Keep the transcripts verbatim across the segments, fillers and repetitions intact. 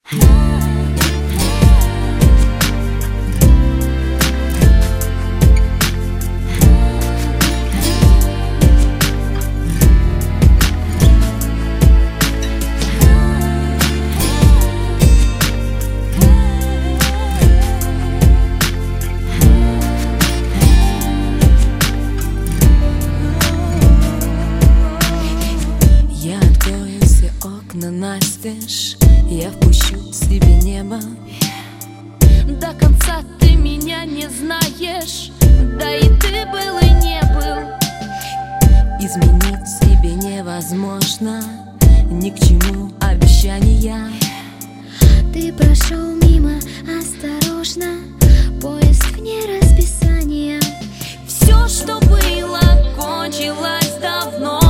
Настежь, я впущу в себе небо. До конца ты меня не знаешь, да и ты был и не был. Изменить себе невозможно, ни к чему обещания. Ты прошел мимо осторожно, поезд вне расписания. Все, что было, кончилось давно.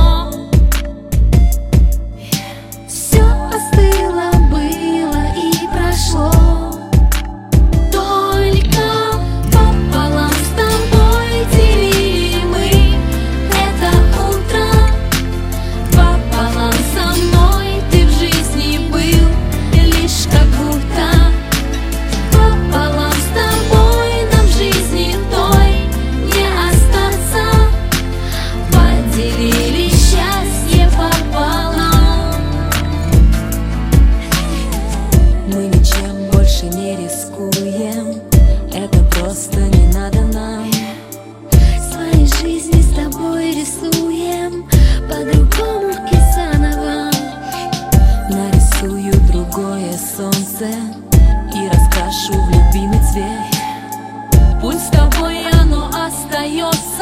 Остыло, было и прошло. Только пополам с тобой делили мы это утро. Пополам со мной ты в жизни был лишь как будто. Пополам с тобой нам в жизни той не остаться. Поделили счастье пополам. Мы ничем больше не рискуем, это просто не надо нам. Свои жизни с тобой рисуем по-другому и заново. Нарисую другое солнце и раскрашу в любимый цвет. Пусть с тобой оно остается.